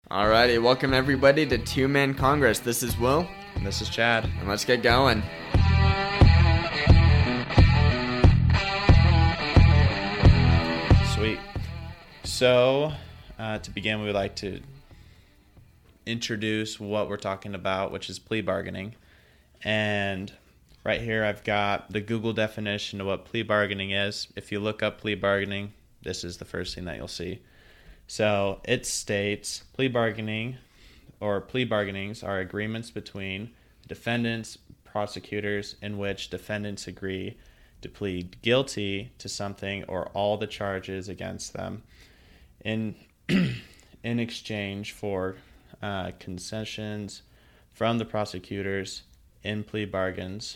Alrighty, welcome everybody to Two Man Congress. This is Will. And this is Chad. And let's get going. Sweet. So, to begin, we would like to introduce what we're talking about, which is plea bargaining. And right here, I've got the Google definition of what plea bargaining is. If you look up plea bargaining, this is the first thing that you'll see. So it states plea bargaining or plea bargainings are agreements between defendants, prosecutors, in which defendants agree to plead guilty to something or all the charges against them in exchange for concessions from the prosecutors in plea bargainings.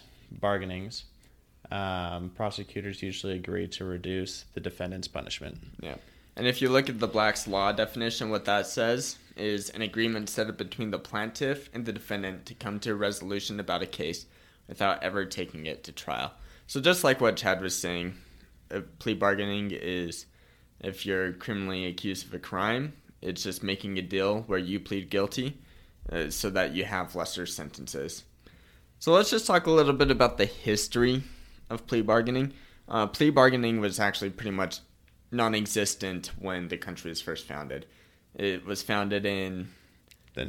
Prosecutors usually agree to reduce the defendant's punishment. Yeah. And if you look at the Black's Law definition, what that says is an agreement set up between the plaintiff and the defendant to come to a resolution about a case without ever taking it to trial. So just like what Chad was saying, plea bargaining is if you're criminally accused of a crime, it's just making a deal where you plead guilty so that you have lesser sentences. So let's just talk a little bit about the history of plea bargaining. Plea bargaining was actually pretty much non-existent when the country was first founded. It was founded in the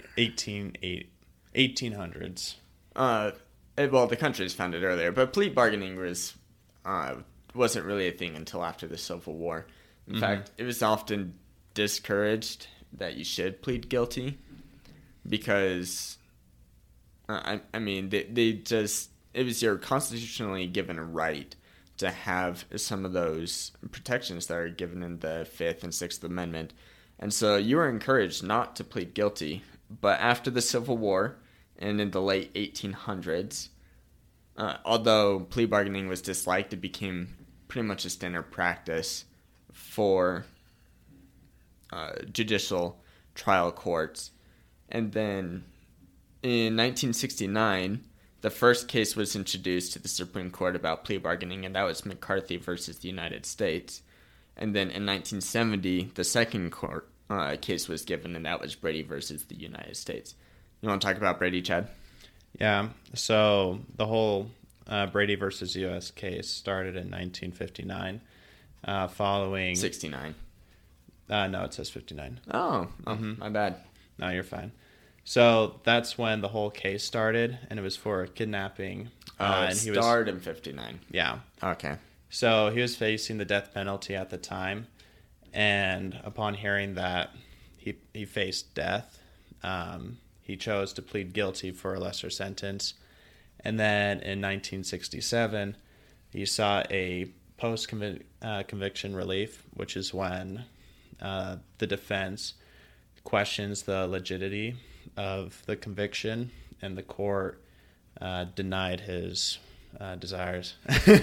1800s. Well, the country was founded earlier, but plea bargaining wasn't really a thing until after the Civil War. In fact, it was often discouraged that you should plead guilty because, it was your constitutionally given right to have some of those protections that are given in the 5th and 6th Amendment. And so you were encouraged not to plead guilty. But after the Civil War and in the late 1800s, although plea bargaining was disliked, it became pretty much a standard practice for judicial trial courts. And then in 1969, the first case was introduced to the Supreme Court about plea bargaining, and that was McCarthy versus the United States. And then in 1970, the second court case was given, and that was Brady versus the United States. You want to talk about Brady, Chad? Yeah. So the whole Brady versus U.S. case started in 1959, following 69. No, it says 59. Oh, my bad. No, you're fine. So that's when the whole case started, and it was for kidnapping. It started in 59. Yeah. Okay. So he was facing the death penalty at the time, and upon hearing that he faced death, he chose to plead guilty for a lesser sentence. And then in 1967, he sought a post-conviction relief, which is when the defense questions the legitimacy of the conviction, and the court denied his desires.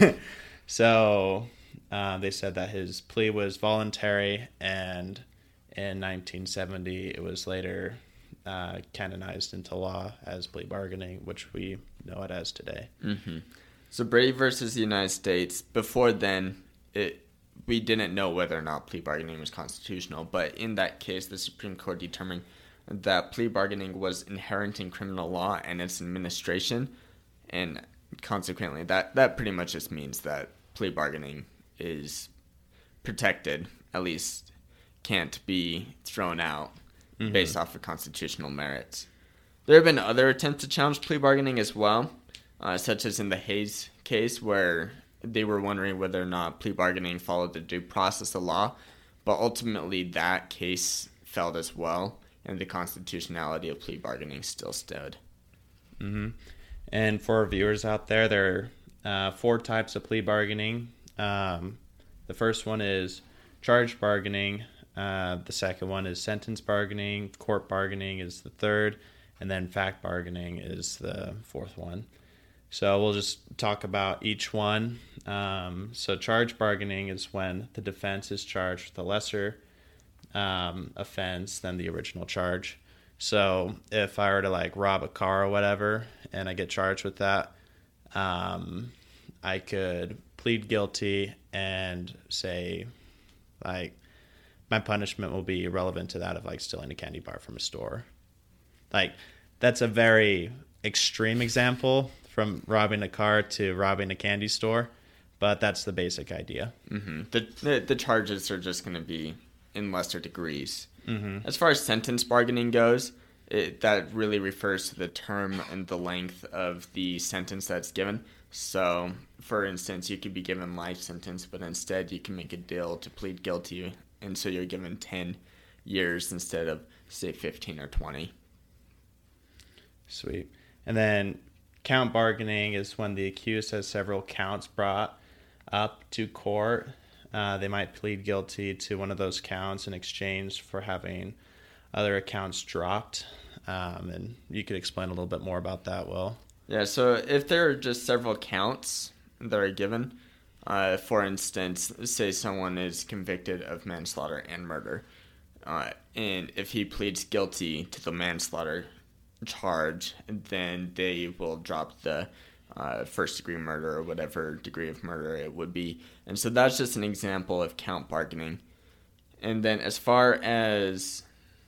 So they said that his plea was voluntary, and in 1970 it was later canonized into law as plea bargaining, which we know it as today. Mm-hmm. So Brady versus the United States, before then, we didn't know whether or not plea bargaining was constitutional, but in that case, the Supreme Court determined that plea bargaining was inherent in criminal law and its administration, and consequently, that pretty much just means that plea bargaining is protected, at least can't be thrown out based off of constitutional merits. There have been other attempts to challenge plea bargaining as well, such as in the Hayes case, where they were wondering whether or not plea bargaining followed the due process of law, but ultimately that case failed as well, and the constitutionality of plea bargaining still stood. Mm-hmm. And for our viewers out there are 4 types of plea bargaining. The first one is charge bargaining. The second one is sentence bargaining. Court bargaining is the third. And then fact bargaining is the fourth one. So we'll just talk about each one. So charge bargaining is when the defense is charged with a lesser offense than the original charge. So if I were to rob a car or whatever, and I get charged with that, I could plead guilty and say my punishment will be relevant to that of like stealing a candy bar from a store. Like, that's a very extreme example from robbing a car to robbing a candy store, but that's the basic idea. Mm-hmm. The charges are just going to be in lesser degrees. Mm-hmm. As far as sentence bargaining goes, that really refers to the term and the length of the sentence that's given. So, for instance, you could be given life sentence, but instead you can make a deal to plead guilty, and so you're given 10 years instead of, say, 15 or 20. Sweet. And then count bargaining is when the accused has several counts brought up to court. They might plead guilty to one of those counts in exchange for having other accounts dropped. And you could explain a little bit more about that, Will. Yeah, so if there are just several counts that are given, for instance, say someone is convicted of manslaughter and murder, and if he pleads guilty to the manslaughter charge, then they will drop the first-degree murder or whatever degree of murder it would be. And so that's just an example of count bargaining. And then as far as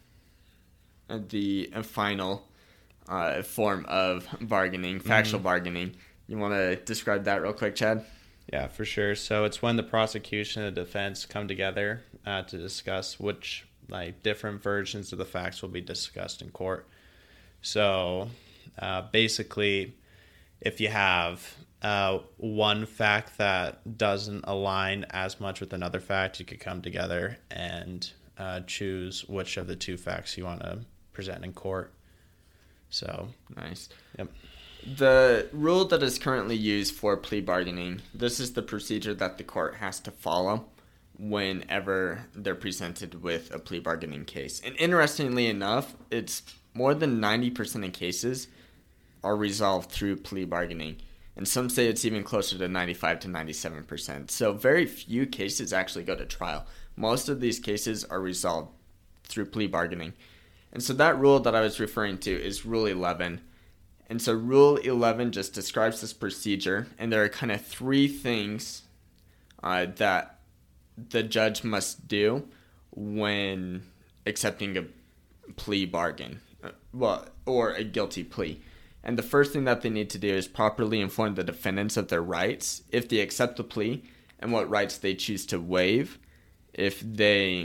the final form of bargaining, factual bargaining, you want to describe that real quick, Chad? Yeah, for sure. So it's when the prosecution and the defense come together to discuss which different versions of the facts will be discussed in court. So basically, if you have one fact that doesn't align as much with another fact, you could come together and choose which of the two facts you want to present in court. So nice. Yep. The rule that is currently used for plea bargaining, this is the procedure that the court has to follow whenever they're presented with a plea bargaining case. And interestingly enough, it's more than 90% of cases are resolved through plea bargaining. And some say it's even closer to 95 to 97%. So very few cases actually go to trial. Most of these cases are resolved through plea bargaining. And so that rule that I was referring to is Rule 11. And so Rule 11 just describes this procedure. And there are kind of three things that the judge must do when accepting a plea bargain. Or a guilty plea. And the first thing that they need to do is properly inform the defendants of their rights if they accept the plea and what rights they choose to waive if they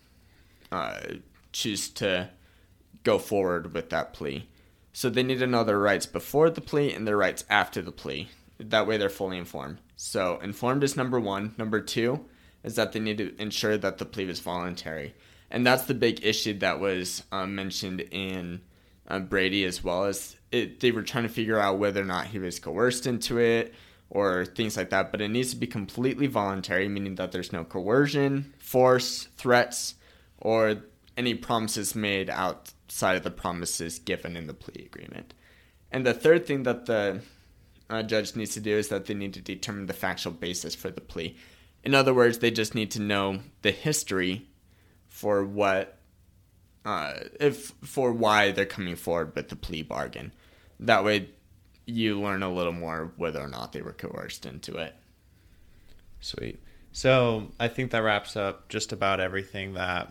choose to go forward with that plea. So they need to know their rights before the plea and their rights after the plea. That way they're fully informed. So informed is number one. Number two is that they need to ensure that the plea was voluntary. And that's the big issue that was mentioned in Brady as well. As they were trying to figure out whether or not he was coerced into it or things like that. But it needs to be completely voluntary, meaning that there's no coercion, force, threats, or any promises made outside of the promises given in the plea agreement. And the third thing that the judge needs to do is that they need to determine the factual basis for the plea. In other words, they just need to know the history for why they're coming forward with the plea bargain. That way you learn a little more whether or not they were coerced into it. Sweet. So I think that wraps up just about everything that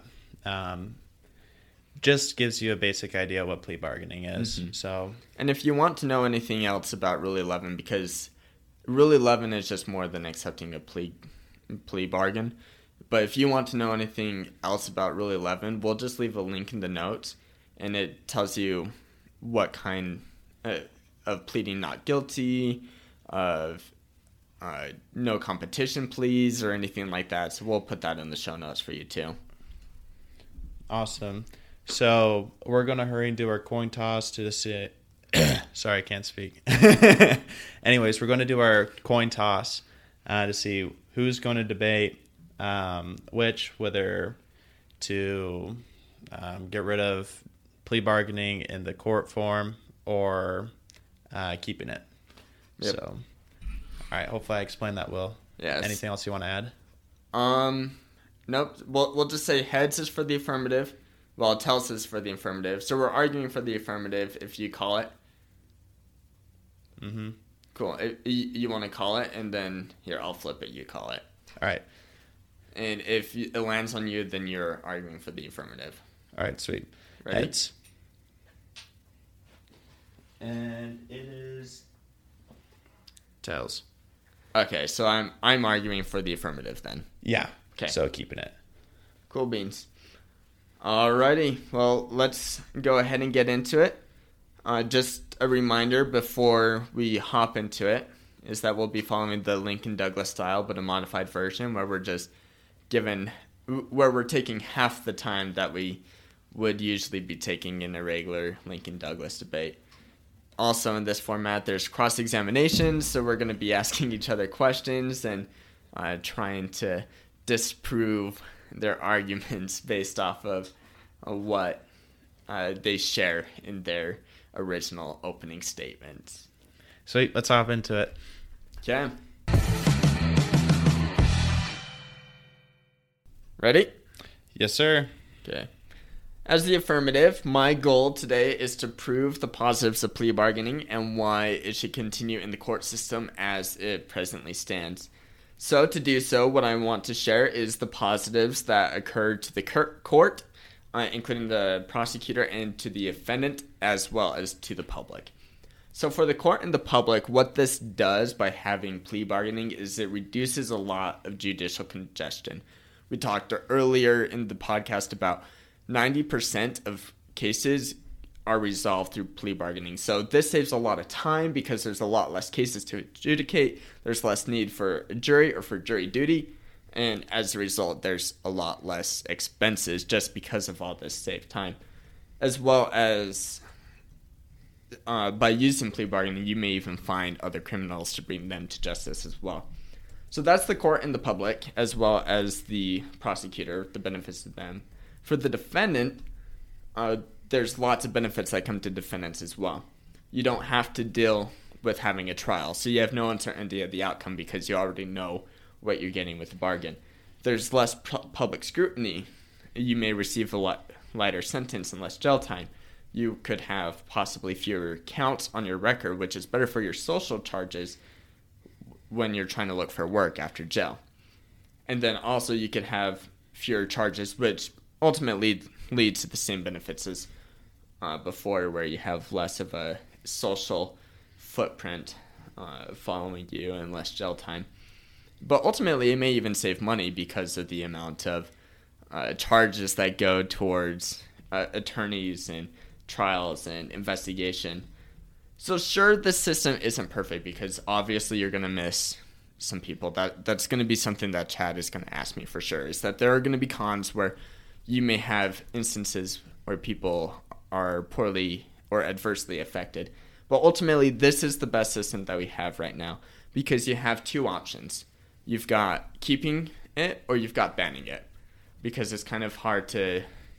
just gives you a basic idea of what plea bargaining is. Mm-hmm. So, and if you want to know anything else about Rule 11, because Rule 11 is just more than accepting a plea bargain. But if you want to know anything else about Rule 11, we'll just leave a link in the notes, and it tells you what kind of pleading not guilty, of no competition pleas, or anything like that. So we'll put that in the show notes for you too. Awesome. So we're going to hurry and do our coin toss to see. Sorry, I can't speak. Anyways, we're going to do our coin toss to see who's going to debate whether to get rid of plea bargaining in the court form or keeping it. Yep. So, all right. Hopefully I explained that well. Yes. Anything else you want to add? Nope. We'll just say heads is for the affirmative. Well, tails is for the affirmative. So we're arguing for the affirmative if you call it. Mm-hmm. Cool. You want to call it, and then here, I'll flip it. You call it. All right. And if it lands on you, then you're arguing for the affirmative. All right, sweet. Ready? Heads. And it is tails. Okay, so I'm arguing for the affirmative then. Yeah. Okay. So keeping it. Cool beans. Alrighty, well, let's go ahead and get into it. Just a reminder before we hop into it is that we'll be following the Lincoln Douglas style, but a modified version where we're taking half the time that we would usually be taking in a regular Lincoln Douglas debate. Also in this format, there's cross-examinations, so we're going to be asking each other questions and trying to disprove their arguments based off of what they share in their original opening statements. Sweet, let's hop into it. Okay. Ready? Yes, sir. Okay. As the affirmative, my goal today is to prove the positives of plea bargaining and why it should continue in the court system as it presently stands. So to do so, what I want to share is the positives that occurred to the court, including the prosecutor and to the defendant, as well as to the public. So for the court and the public, what this does by having plea bargaining is it reduces a lot of judicial congestion. We talked earlier in the podcast about 90% of cases are resolved through plea bargaining. So this saves a lot of time because there's a lot less cases to adjudicate. There's less need for a jury or for jury duty. And as a result, there's a lot less expenses just because of all this saved time. As well as by using plea bargaining, you may even find other criminals to bring them to justice as well. So that's the court and the public, as well as the prosecutor, the benefits of them. For the defendant, there's lots of benefits that come to defendants as well. You don't have to deal with having a trial, so you have no uncertainty of the outcome because you already know what you're getting with the bargain. There's less public scrutiny. You may receive a lighter sentence and less jail time. You could have possibly fewer counts on your record, which is better for your social charges when you're trying to look for work after jail. And then also you could have fewer charges, which ultimately leads to the same benefits as before, where you have less of a social footprint following you and less jail time. But ultimately, it may even save money because of the amount of charges that go towards attorneys and trials and investigation. So sure, this system isn't perfect because obviously you're going to miss some people. That's going to be something that Chad is going to ask me for sure, is that there are going to be cons where you may have instances where people are poorly or adversely affected. But ultimately, this is the best system that we have right now because you have two options. You've got keeping it or you've got banning it, because it's kind of hard to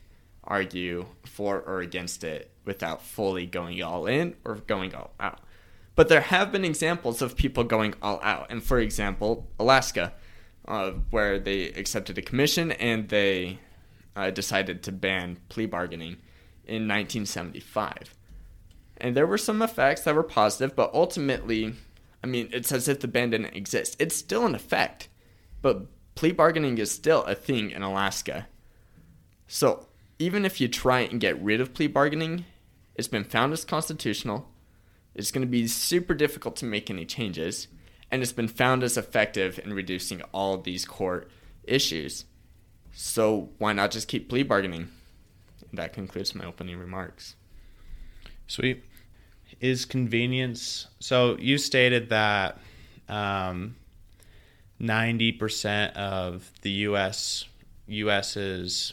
argue for or against it without fully going all in or going all out. But there have been examples of people going all out. And for example, Alaska, where they accepted a commission and they decided to ban plea bargaining in 1975. And there were some effects that were positive, but ultimately, I mean, it's as if the ban didn't exist. It's still in effect, but plea bargaining is still a thing in Alaska. So even if you try and get rid of plea bargaining, it's been found as constitutional. It's going to be super difficult to make any changes, and it's been found as effective in reducing all of these court issues. So why not just keep plea bargaining? And that concludes my opening remarks. Sweet. Is convenience... So you stated that 90% of the U.S.'s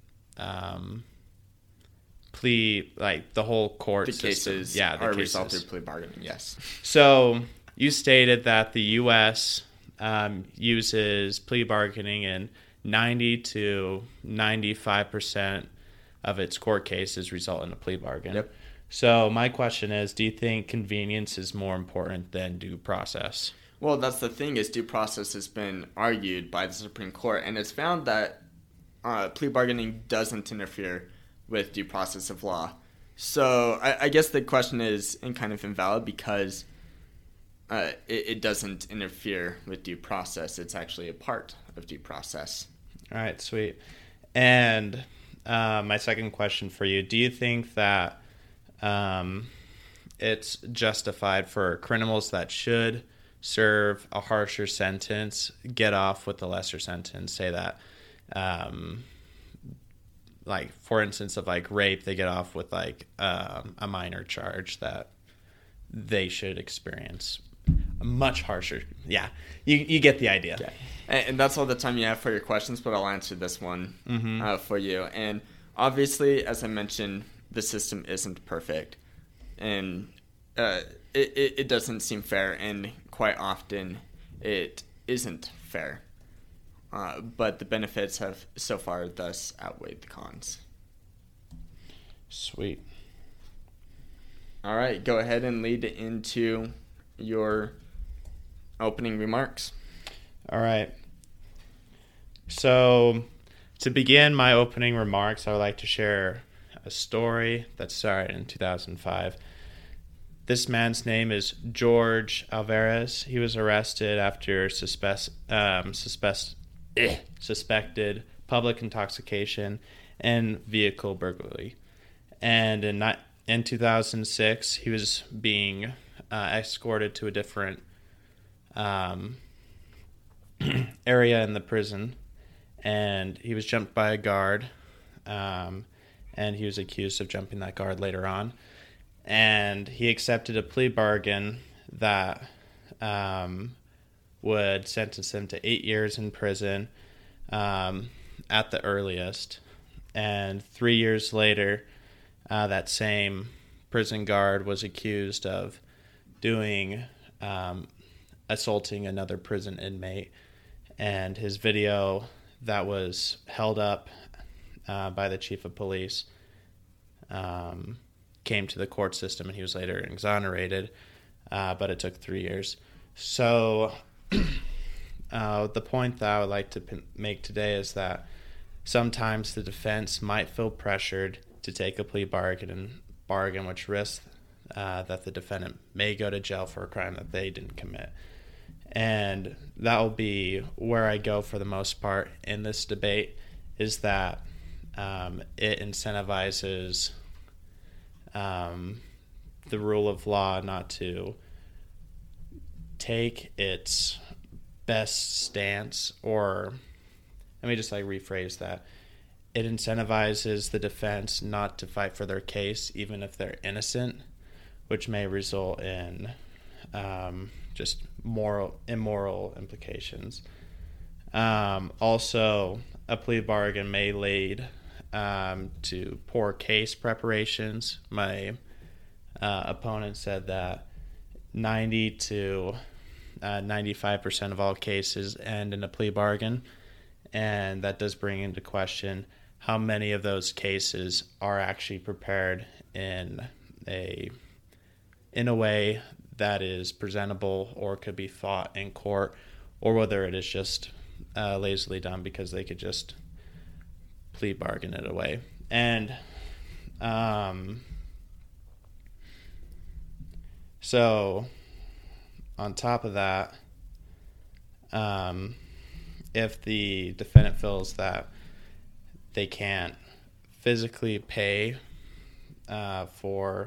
plea, like the whole court the system. Cases yeah, the are cases. resolved through plea bargaining, yes. So you stated that the U.S. Uses plea bargaining in 90 to 95% of its court cases result in a plea bargain. Yep. So my question is, do you think convenience is more important than due process? Well, that's the thing, is due process has been argued by the Supreme Court, and it's found that plea bargaining doesn't interfere with due process of law. So I guess the question is kind of invalid because it doesn't interfere with due process. It's actually a part of due process. All right, sweet. And my second question for you, do you think that it's justified for criminals that should serve a harsher sentence get off with a lesser sentence? Say that, like, for instance, of like rape, they get off with like a minor charge that they should experience a much harsher. Yeah, you get the idea. Yeah. And that's all the time you have for your questions, but I'll answer this one for you. And obviously, as I mentioned, the system isn't perfect, and it doesn't seem fair, and quite often it isn't fair. But the benefits have so far thus outweighed the cons. Sweet. All right, go ahead and lead into your opening remarks. All right. So, to begin my opening remarks, I would like to share a story that started in 2005. This man's name is George Alvarez. He was arrested after suspected public intoxication and vehicle burglary. And in 2006, he was being escorted to a different area in the prison, and he was jumped by a guard, and he was accused of jumping that guard later on. And he accepted a plea bargain that would sentence him to 8 years in prison at the earliest. And 3 years later, that same prison guard was accused of assaulting another prison inmate. And his video that was held up by the chief of police came to the court system, and he was later exonerated, but it took 3 years. So the point that I would like to make today is that sometimes the defense might feel pressured to take a plea bargain, which risks that the defendant may go to jail for a crime that they didn't commit. And that will be where I go for the most part in this debate, is that it incentivizes the rule of law not to take its best stance, or let me just rephrase that. It incentivizes the defense not to fight for their case even if they're innocent, which may result in just immoral implications. Also, a plea bargain may lead to poor case preparations. My opponent said that 90 to 95% of all cases end in a plea bargain, and that does bring into question how many of those cases are actually prepared in a way that is presentable or could be fought in court, or whether it is just lazily done because they could just plea bargain it away. And so on top of that, if the defendant feels that they can't physically pay for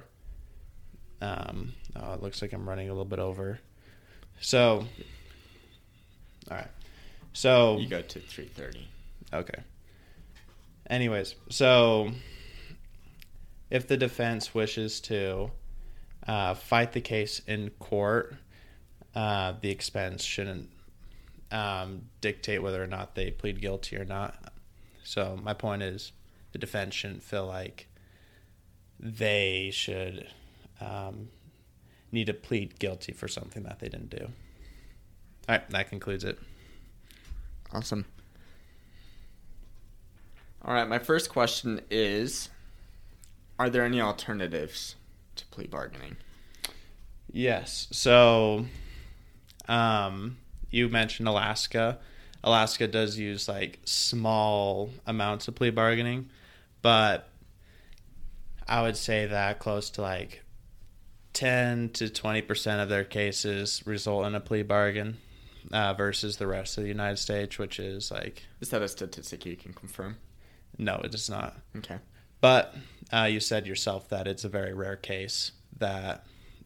it looks like I'm running a little bit over. So, all right. So you go to 3:30. Okay. Anyways, so if the defense wishes to fight the case in court, the expense shouldn't dictate whether or not they plead guilty or not. So my point is, the defense shouldn't feel like they should need to plead guilty for something that they didn't do. All right, that concludes it. Awesome. All right, my first question is, are there any alternatives to plea bargaining? Yes. So you mentioned Alaska. Alaska does use small amounts of plea bargaining, but I would say that close to 10 to 20% of their cases result in a plea bargain. versus the rest of the United States, which is like... Is that a statistic you can confirm? No, it is not. Okay. But you said yourself that it's a very rare case that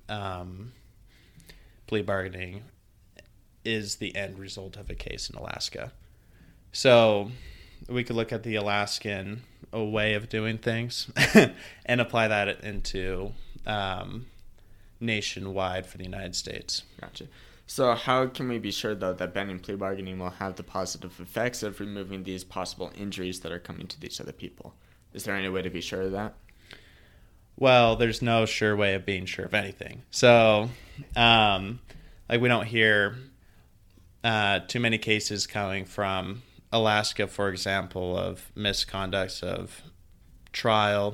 plea bargaining is the end result of a case in Alaska. So we could look at the Alaskan way of doing things and apply that into nationwide for the United States. Gotcha. So how can we be sure, though, that banning plea bargaining will have the positive effects of removing these possible injuries that are coming to these other people? Is there any way to be sure of that? Well, there's no sure way of being sure of anything. So, we don't hear too many cases coming from Alaska, for example, of misconducts of trial.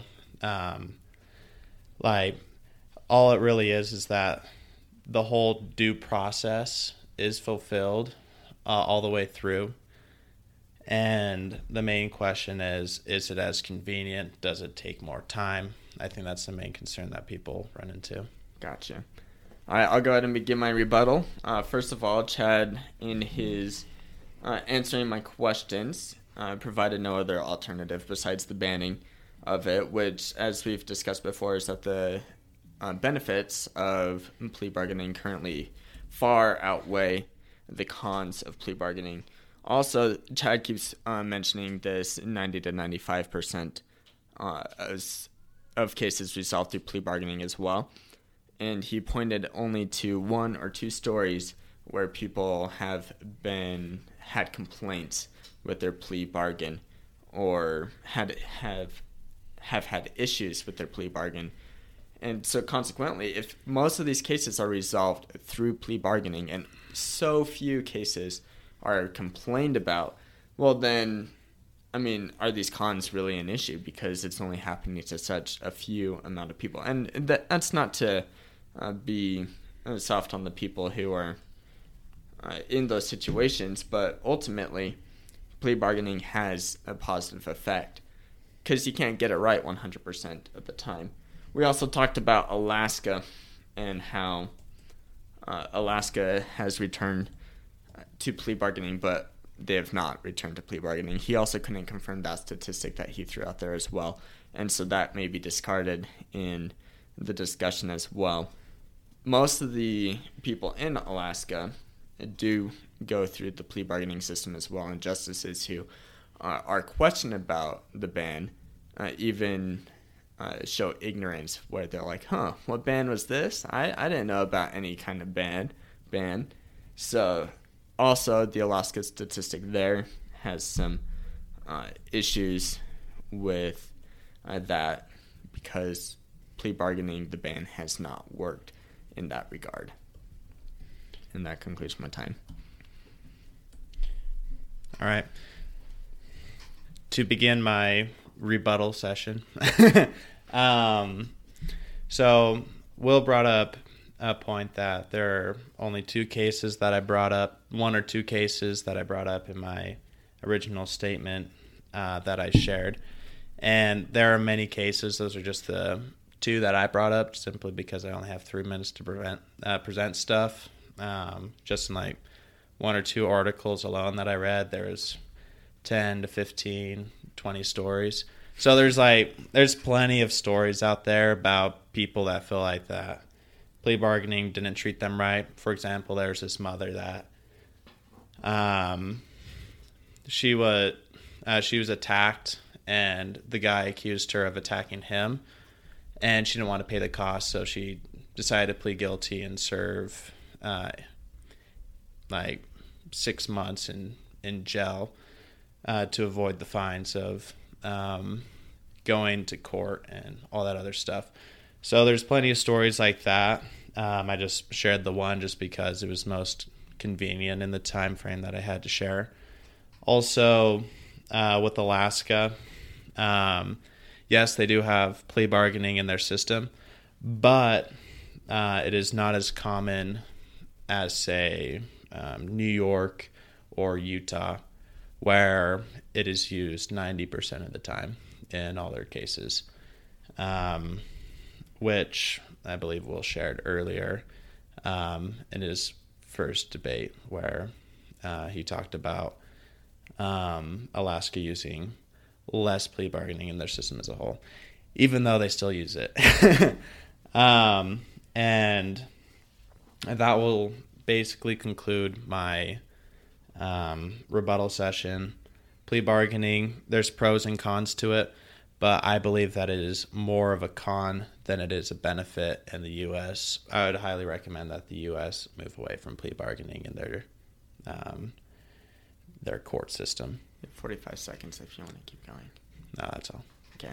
All it really is that the whole due process is fulfilled all the way through. And the main question is it as convenient? Does it take more time? I think that's the main concern that people run into. Gotcha. All right, I'll go ahead and begin my rebuttal. First of all, Chad, in his answering my questions, provided no other alternative besides the banning of it, which, as we've discussed before, is that the benefits of plea bargaining currently far outweigh the cons of plea bargaining. Also, Chad keeps mentioning this 90 to 95% of cases resolved through plea bargaining as well. And he pointed only to one or two stories where people have had complaints with their plea bargain or have had issues with their plea bargain. And so consequently, if most of these cases are resolved through plea bargaining and so few cases are complained about, well then, I mean, are these cons really an issue because it's only happening to such a few amount of people? And that's not to be soft on the people who are in those situations, but ultimately, plea bargaining has a positive effect because you can't get it right 100% of the time. We also talked about Alaska and how Alaska has returned to plea bargaining, but they have not returned to plea bargaining. He also couldn't confirm that statistic that he threw out there as well, and so that may be discarded in the discussion as well. Most of the people in Alaska do go through the plea bargaining system as well, and justices who are questioned about the ban even show ignorance, where they're like, what ban was this? I didn't know about any kind of ban. So also the Alaska statistic there has some issues with that because plea bargaining, the ban has not worked in that regard. And that concludes my time. All right. To begin my rebuttal session. So Will brought up a point that there are only one or two cases that I brought up in my original statement that I shared. And there are many cases. Those are just the two that I brought up simply because I only have 3 minutes to present stuff. Just in like one or two articles alone that I read, there's 10 to 15, 20 stories. So there's plenty of stories out there about people that feel like that plea bargaining didn't treat them right. For example, there's this mother that she was attacked, and the guy accused her of attacking him, and she didn't want to pay the cost, so she decided to plead guilty and serve 6 months in jail to avoid the fines of going to court and all that other stuff. So there's plenty of stories like that. I just shared the one just because it was most convenient in the time frame that I had to share. Also, with Alaska, yes, they do have plea bargaining in their system, but it is not as common as, say, New York or Utah, where it is used 90% of the time in all their cases, which I believe Will shared earlier. And it is first debate where he talked about Alaska using less plea bargaining in their system as a whole, even though they still use it. And that will basically conclude my rebuttal session. Plea bargaining, there's pros and cons to it, but I believe that it is more of a con than it is a benefit in the U.S. I would highly recommend that the U.S. move away from plea bargaining in their court system. 45 seconds if you want to keep going. No, that's all. Okay.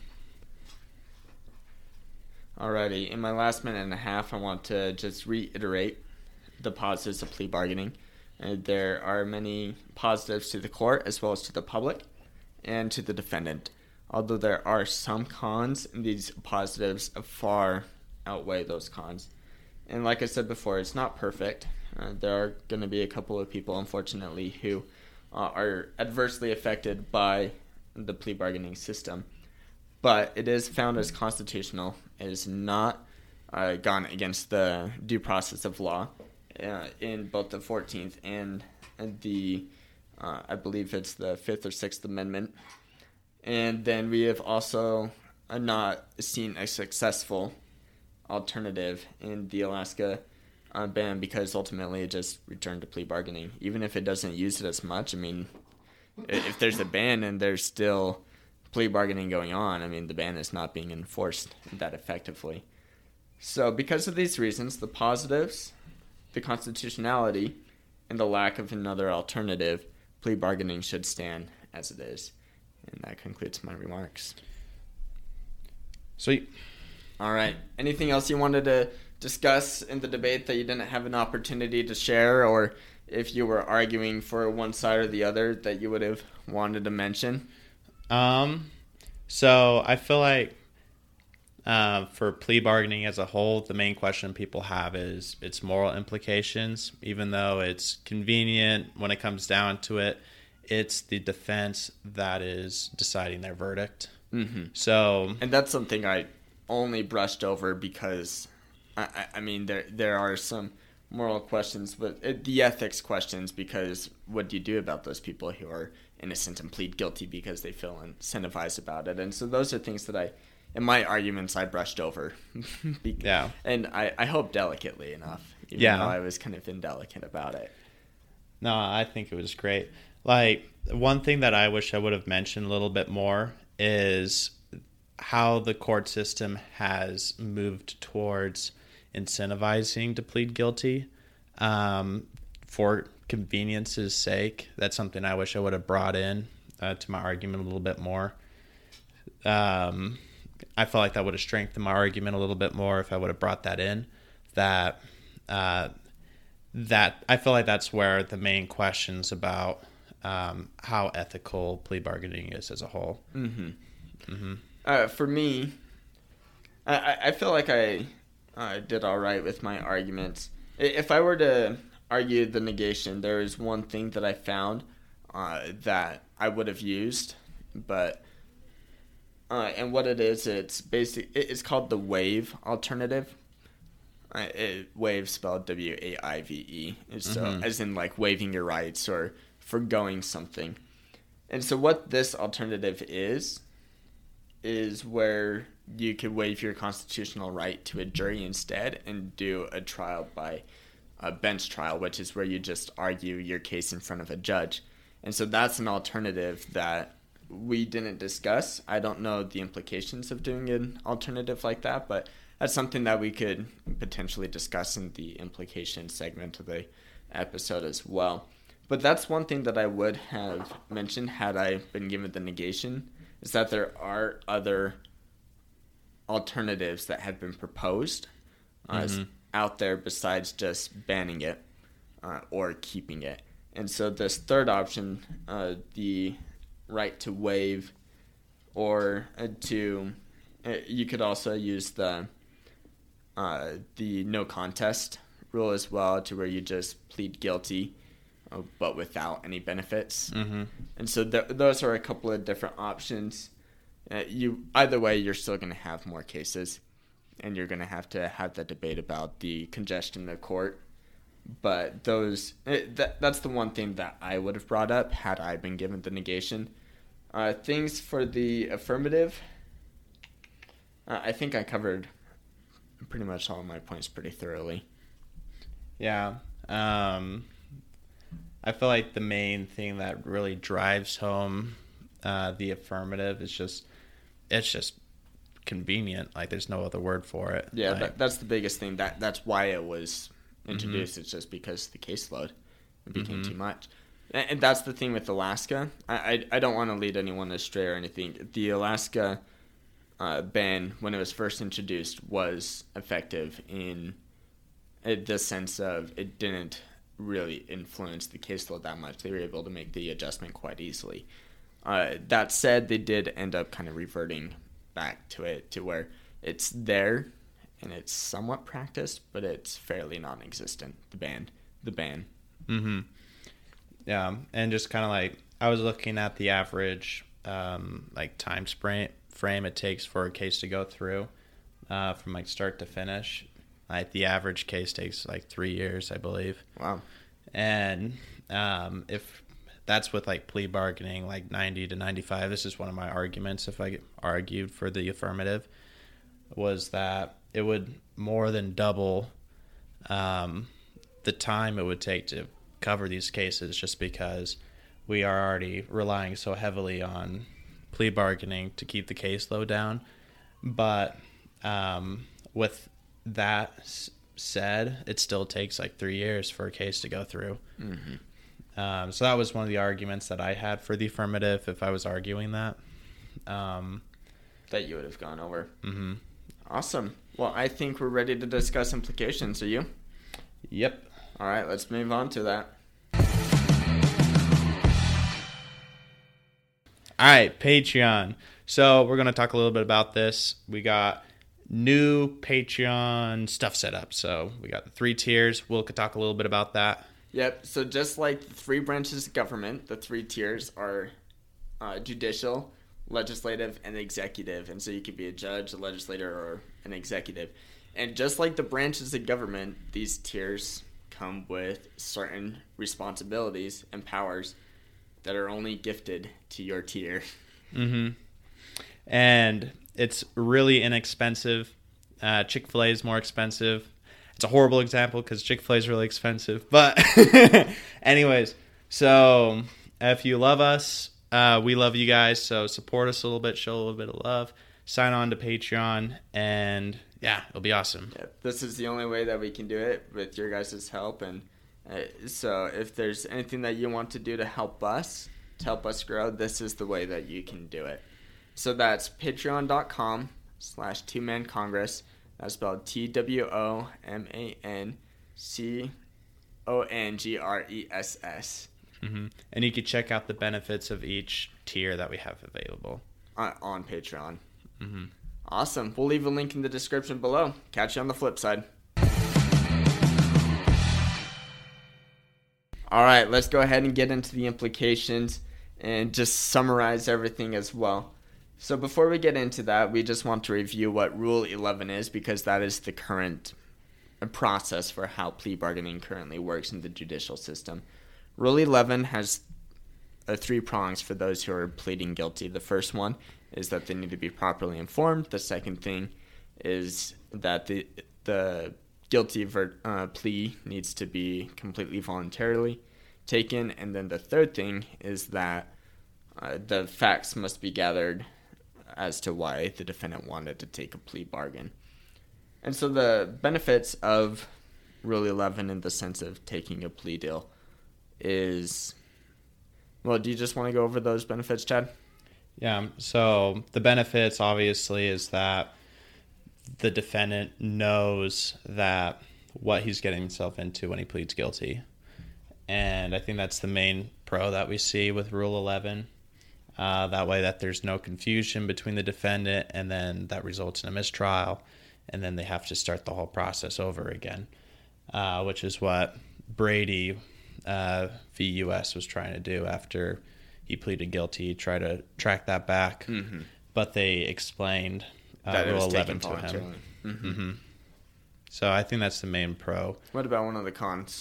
Alrighty, in my last minute and a half, I want to just reiterate the positives of plea bargaining. There are many positives to the court as well as to the public and to the defendant. Although there are some cons, these positives far outweigh those cons. And like I said before, it's not perfect. There are going to be a couple of people, unfortunately, who are adversely affected by the plea bargaining system. But it is found as constitutional. It is not gone against the due process of law in both the 14th and the, I believe it's the 5th or 6th Amendment. And then we have also not seen a successful alternative in the Alaska ban because ultimately it just returned to plea bargaining. Even if it doesn't use it as much, I mean, if there's a ban and there's still plea bargaining going on, I mean, the ban is not being enforced that effectively. So because of these reasons, the positives, the constitutionality, and the lack of another alternative, plea bargaining should stand as it is. And that concludes my remarks. Sweet. All right. Anything else you wanted to discuss in the debate that you didn't have an opportunity to share, or if you were arguing for one side or the other that you would have wanted to mention? So I feel like for plea bargaining as a whole, the main question people have is its moral implications. Even though it's convenient when it comes down to it, it's the defense that is deciding their verdict. Mm-hmm. So, and that's something I only brushed over because, I mean, there are some moral questions, but the ethics questions, because what do you do about those people who are innocent and plead guilty because they feel incentivized about it? And so those are things that in my arguments, I brushed over. Yeah. And I hope delicately enough, even though I was kind of indelicate about it. No, I think it was great. Like, one thing that I wish I would have mentioned a little bit more is how the court system has moved towards incentivizing to plead guilty for convenience's sake. That's something I wish I would have brought in to my argument a little bit more. I felt like that would have strengthened my argument a little bit more if I would have brought that in. That I feel like that's where the main questions about how ethical plea bargaining is as a whole. Mm-hmm. Mm-hmm. For me, I feel like I did all right with my arguments. If I were to argue the negation, there is one thing that I found that I would have used, but and what it is, it's called the waive alternative. Waive spelled W-A-I-V-E, so as in like waiving your rights or forgoing something. And so what this alternative is where you could waive your constitutional right to a jury instead and do a trial by a bench trial, which is where you just argue your case in front of a judge. And so that's an alternative that we didn't discuss. I don't know the implications of doing an alternative like that, but that's something that we could potentially discuss in the implication segment of the episode as well. But that's one thing that I would have mentioned had I been given the negation, is that there are other alternatives that have been proposed out there besides just banning it or keeping it. And so this third option, the right to waive, or you could also use the no contest rule as well, to where you just plead guilty but without any benefits. And so those are a couple of different options. Either way, you're still going to have more cases, and you're going to have the debate about the congestion of court. But that's the one thing that I would have brought up had I been given the negation. Things for the affirmative, I think I covered pretty much all of my points pretty thoroughly. Yeah. I feel like the main thing that really drives home the affirmative is it's just convenient. Like, there's no other word for it. Yeah, like, that's the biggest thing. That's why it was introduced. Mm-hmm. It's just because the caseload became too much. And that's the thing with Alaska. I don't want to lead anyone astray or anything. The Alaska ban, when it was first introduced, was effective in the sense of it didn't really influence the caseload that much. They were able to make the adjustment quite easily. That said, they did end up kind of reverting back to it to where it's there and it's somewhat practiced, but it's fairly non-existent. The ban. Mm-hmm. Yeah, and just kind of like I was looking at the average like time frame it takes for a case to go through from like start to finish. Like the average case takes like 3 years, I believe. Wow. And if that's with like plea bargaining, like 90 to 95. This is one of my arguments. If I argued for the affirmative, was that it would more than double the time it would take to cover these cases, just because we are already relying so heavily on plea bargaining to keep the caseload down. But with that said, it still takes like 3 years for a case to go through. Mm-hmm. So that was one of the arguments that I had for the affirmative if I was arguing that. That you would have gone over. Mm-hmm. Awesome. Well, I think we're ready to discuss implications. Are you? Yep. All right, let's move on to that. All right, Patreon. So we're going to talk a little bit about this. We got new Patreon stuff set up. So we got the 3 tiers. Will could talk a little bit about that. Yep. So just like the 3 branches of government, the 3 tiers are judicial, legislative, and executive. And so you could be a judge, a legislator, or an executive. And just like the branches of government, these tiers come with certain responsibilities and powers that are only gifted to your tier. Mm-hmm. And it's really inexpensive. Chick-fil-A is more expensive. It's a horrible example because Chick-fil-A is really expensive. But anyways, so if you love us, we love you guys. So support us a little bit, show a little bit of love. Sign on to Patreon, and yeah, it'll be awesome. Yeah, this is the only way that we can do it with your guys' help. And so if there's anything that you want to do to help us grow, this is the way that you can do it. So that's patreon.com/2mancongress. That's spelled TWOMANCONGRESS. Mm-hmm. And you can check out the benefits of each tier that we have available on Patreon. Mm-hmm. Awesome. We'll leave a link in the description below. Catch you on the flip side. All right, let's go ahead and get into the implications and just summarize everything as well. So before we get into that, we just want to review what Rule 11 is, because that is the current process for how plea bargaining currently works in the judicial system. Rule 11 has 3 prongs for those who are pleading guilty. The first one is that they need to be properly informed. The second thing is that the guilty plea needs to be completely voluntarily taken. And then the third thing is that the facts must be gathered as to why the defendant wanted to take a plea bargain. And so the benefits of Rule 11 in the sense of taking a plea deal is... Well, do you just want to go over those benefits, Chad? Yeah, so the benefits, obviously, is that the defendant knows that what he's getting himself into when he pleads guilty. And I think that's the main pro that we see with Rule 11. That way that there's no confusion between the defendant, and then that results in a mistrial, and then they have to start the whole process over again, which is what Brady v. U.S. was trying to do after he pleaded guilty. Try to track that back, but they explained Rule 11 to him. Mm-hmm. So I think that's the main pro. What about one of the cons?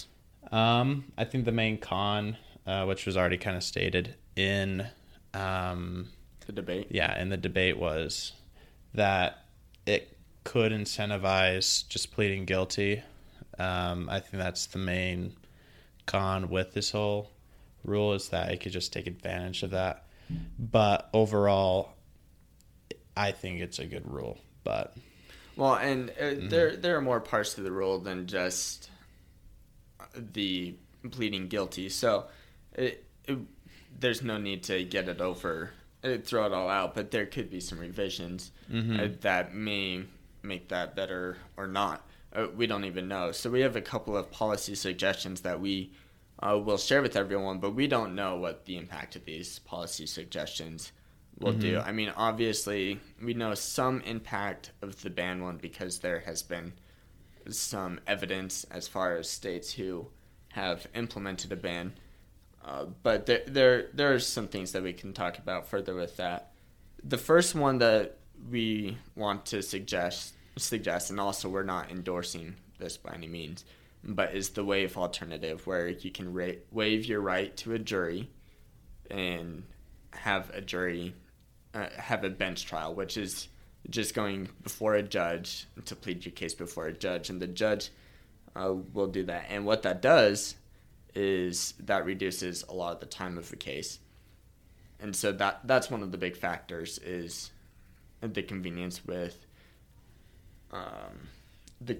I think the main con, which was already kind of stated in The debate? yeah, in the debate, was that it could incentivize just pleading guilty. I think that's the main con with this whole rule, is that it could just take advantage of that. But overall, I think it's a good rule. But Well, and there are more parts to the rule than just the pleading guilty. So there's no need to get it over, throw it all out. But there could be some revisions that may make that better or not. We don't even know. So we have a couple of policy suggestions that we will share with everyone, but we don't know what the impact of these policy suggestions will do. I mean, obviously, we know some impact of the ban one because there has been some evidence as far as states who have implemented a ban. But there are some things that we can talk about further with that. The first one that we want to suggest, and also we're not endorsing this by any means, but is the waive alternative, where you can waive your right to a jury and have a jury have a bench trial, which is just going before a judge to plead your case before a judge, and the judge will do that. And what that does is that reduces a lot of the time of the case. And so that's one of the big factors, is the convenience with the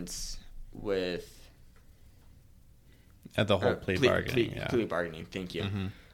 whole plea bargaining. Plea bargaining, thank you.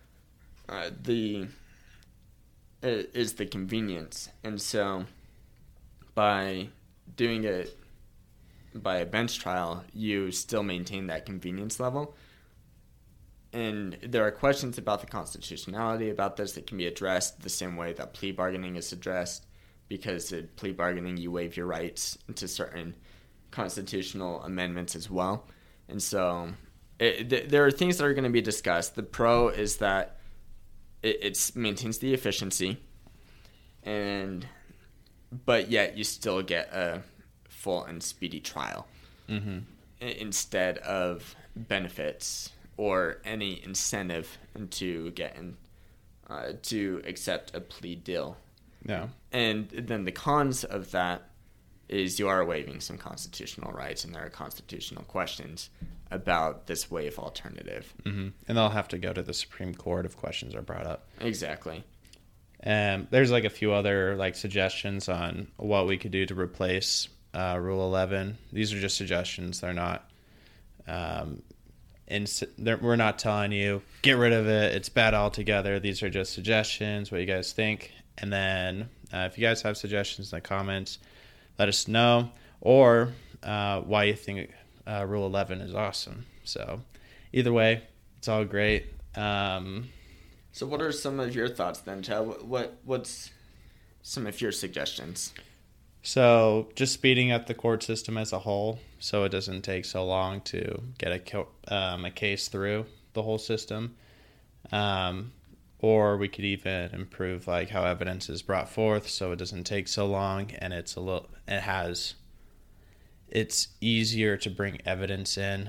Is the convenience. And so by doing it by a bench trial, you still maintain that convenience level. And there are questions about the constitutionality about this that can be addressed the same way that plea bargaining is addressed, because in plea bargaining you waive your rights to certain constitutional amendments as well. And so there are things that are going to be discussed. The pro is that it maintains the efficiency, but yet you still get a full and speedy trial instead of benefits or any incentive to get to accept a plea deal. Yeah. And then the cons of that is you are waiving some constitutional rights, and there are constitutional questions about this waive alternative. And they'll have to go to the Supreme Court if questions are brought up. Exactly. And there's like a few other like suggestions on what we could do to replace Rule 11. These are just suggestions. They're not we're not telling you get rid of it, it's bad altogether. These are just suggestions, what you guys think. And then if you guys have suggestions in the comments, let us know, or why you think Rule 11 is awesome. So either way, it's all great. So what are some of your thoughts then, Chad? What's some of your suggestions? So just speeding up the court system as a whole, so it doesn't take so long to get a case through the whole system. Or we could even improve like how evidence is brought forth, so it doesn't take so long, and it's easier to bring evidence in.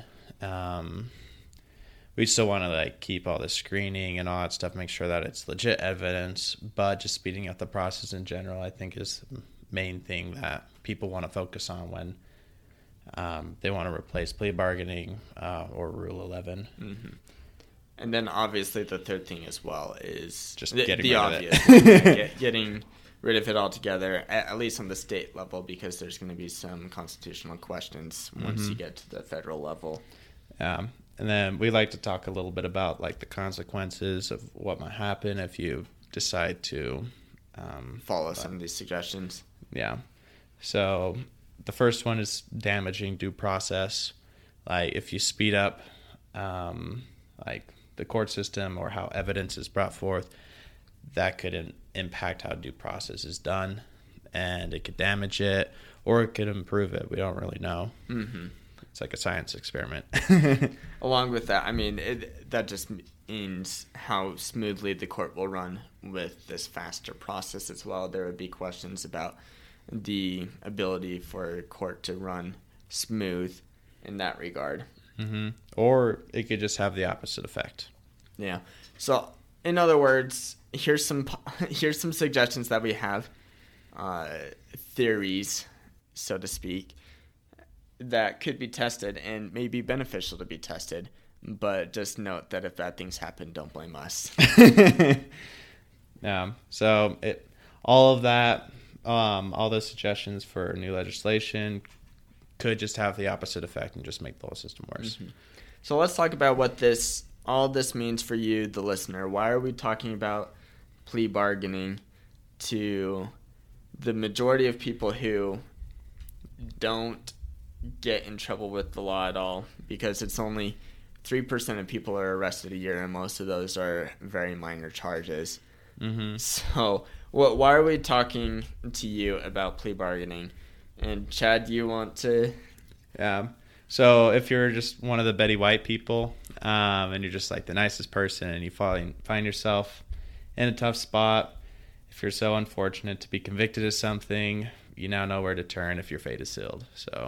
We still want to like keep all the screening and all that stuff, make sure that it's legit evidence, but just speeding up the process in general, I think, is the main thing that people want to focus on when they want to replace plea bargaining or Rule 11. And then obviously the third thing as well is just getting rid obvious. of it. Getting rid of it altogether, at least on the state level, because there's going to be some constitutional questions once you get to the federal level. And then we like to talk a little bit about like the consequences of what might happen if you decide to follow some of these suggestions. Yeah. So the first one is damaging due process. Like if you speed up like the court system or how evidence is brought forth, that could impact how due process is done, and it could damage it or it could improve it. We don't really know. It's like a science experiment. Along with that, I mean, that just means how smoothly the court will run with this faster process as well. There would be questions about the ability for a court to run smooth in that regard. Mm-hmm. Or it could just have the opposite effect. Yeah. So, in other words, here's some suggestions that we have, theories, so to speak, that could be tested and may be beneficial to be tested. But just note that if bad things happen, don't blame us. Yeah. So all of that, all those suggestions for new legislation could just have the opposite effect and just make the whole system worse. Mm-hmm. So let's talk about what all this means for you, the listener. Why are we talking about plea bargaining to the majority of people who don't get in trouble with the law at all? Because it's only 3% of people are arrested a year, and most of those are very minor charges. Mm-hmm. So why are we talking to you about plea bargaining? And Chad, you want to? Yeah. So if you're just one of the Betty White people, and you're just like the nicest person, and you find yourself in a tough spot, if you're so unfortunate to be convicted of something, you now know where to turn if your fate is sealed. So,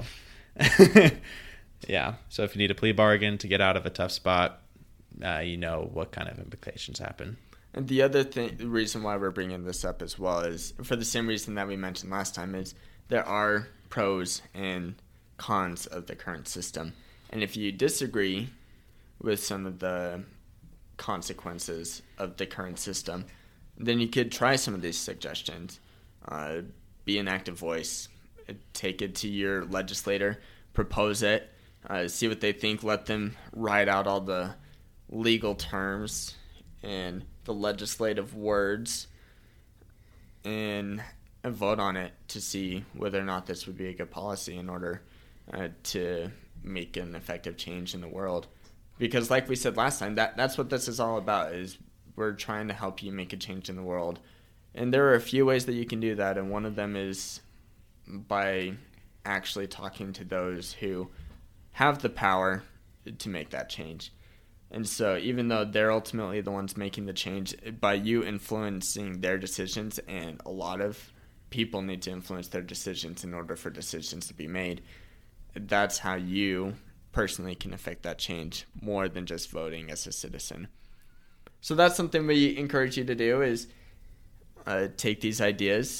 yeah. So if you need a plea bargain to get out of a tough spot, you know what kind of implications happen. And the other reason why we're bringing this up as well is for the same reason that we mentioned last time, is there are pros and cons of the current system. And if you disagree with some of the consequences of the current system, then you could try some of these suggestions. Be an active voice. Take it to your legislator. Propose it. See what they think. Let them write out all the legal terms and the legislative words and vote on it to see whether or not this would be a good policy in order to make an effective change in the world. Because like we said last time, that's what this is all about, is we're trying to help you make a change in the world. And there are a few ways that you can do that, and one of them is by actually talking to those who have the power to make that change. And so even though they're ultimately the ones making the change, by you influencing their decisions, and a lot of people need to influence their decisions in order for decisions to be made, that's how you personally can affect that change more than just voting as a citizen. So that's something we encourage you to do, is take these ideas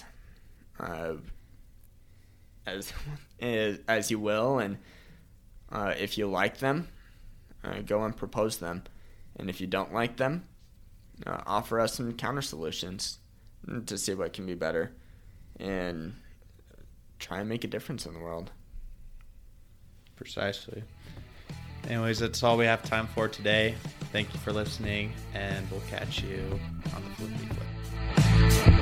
as you will, and if you like them, go and propose them. And if you don't like them, offer us some counter solutions to see what can be better, and try and make a difference in the world. Precisely. Anyways, that's all we have time for today. Thank you for listening, and we'll catch you on the Flippy Flip.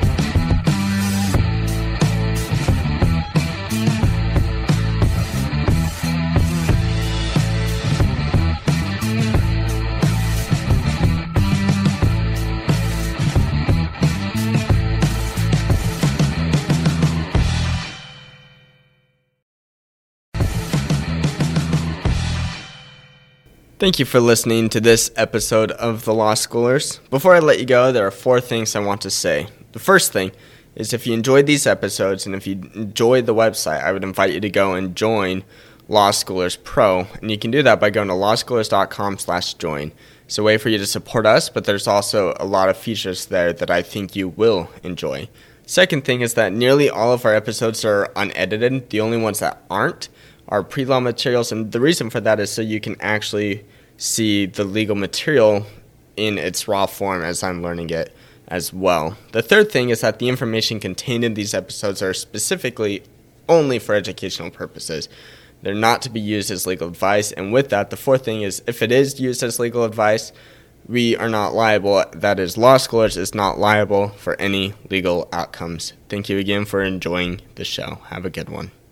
Thank you for listening to this episode of The Law Schoolers. Before I let you go, there are 4 things I want to say. The first thing is, if you enjoyed these episodes and if you enjoyed the website, I would invite you to go and join Law Schoolers Pro. And you can do that by going to lawschoolers.com/join. It's a way for you to support us, but there's also a lot of features there that I think you will enjoy. Second thing is that nearly all of our episodes are unedited. The only ones that aren't are pre-law materials, and the reason for that is so you can actually see the legal material in its raw form as I'm learning it as well. The third thing is that the information contained in these episodes are specifically only for educational purposes. They're not to be used as legal advice, and with that, the fourth thing is, if it is used as legal advice, we are not liable. That is, Law Schoolers is not liable for any legal outcomes. Thank you again for enjoying the show. Have a good one.